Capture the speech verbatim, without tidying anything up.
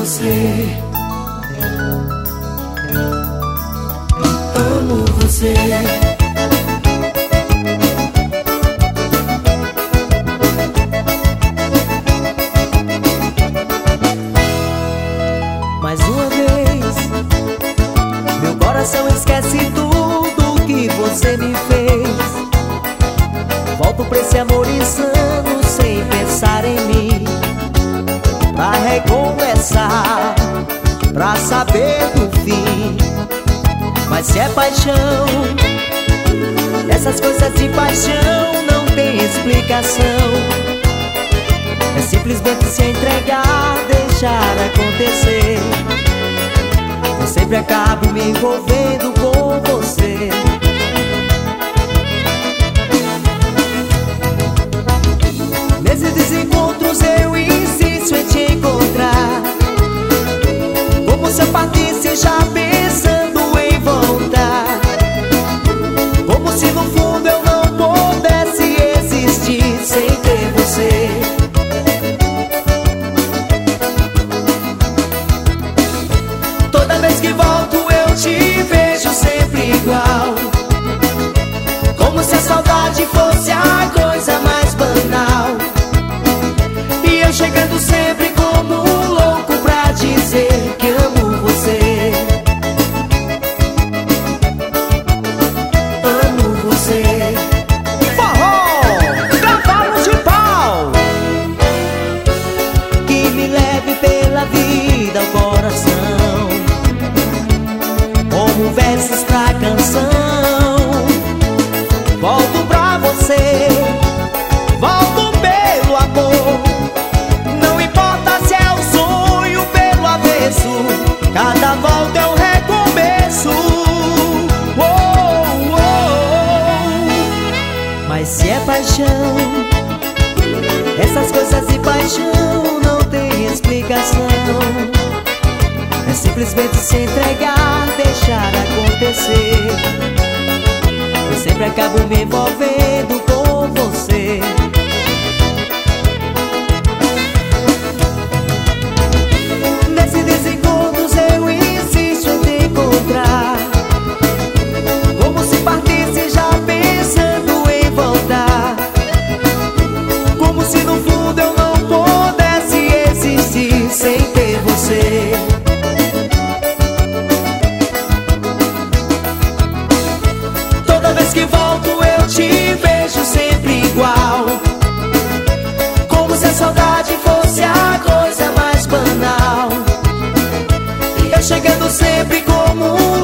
você, amo você. Mais uma vez, meu coração esquece tudo que você me fez. Volto pra esse amor insano sem pensar em mim, pra recomeçar, pra saber do fim. Mas se é paixão, essas coisas de paixão não tem explicação. É simplesmente se entregar, deixar acontecer. Eu sempre acabo me envolvendo com você. Nesses desencontros eu insisto em te encontrar, como se eu partisse já pensando em voltar, como se no fundo eu não pudesse existir sem ter você. Toda vez que volto eu te vejo sempre igual, como se a saudade fosse a coisa mais banal. E eu chegando sempre como um louco pra dizer que amo você. Amo você. Forró, cavalo de pau, que me leve pela vida ao coração, como versos pra canção. Volto pra você, volto pelo amor. Não importa se é um sonho pelo avesso, cada volta é um recomeço. Oh, oh, oh. Mas se é paixão, essas coisas de paixão não tem explicação. É simplesmente se entregar, deixar acontecer. Eu sempre acabo me envolvendo com você. Nesses desencontros eu insisto em te encontrar, como se partisse já pensando em voltar, como se no fundo eu não pudesse existir sem ter você. Toda vez que volto eu te vejo sempre igual, como se a saudade fosse a coisa mais banal. E eu chegando sempre como um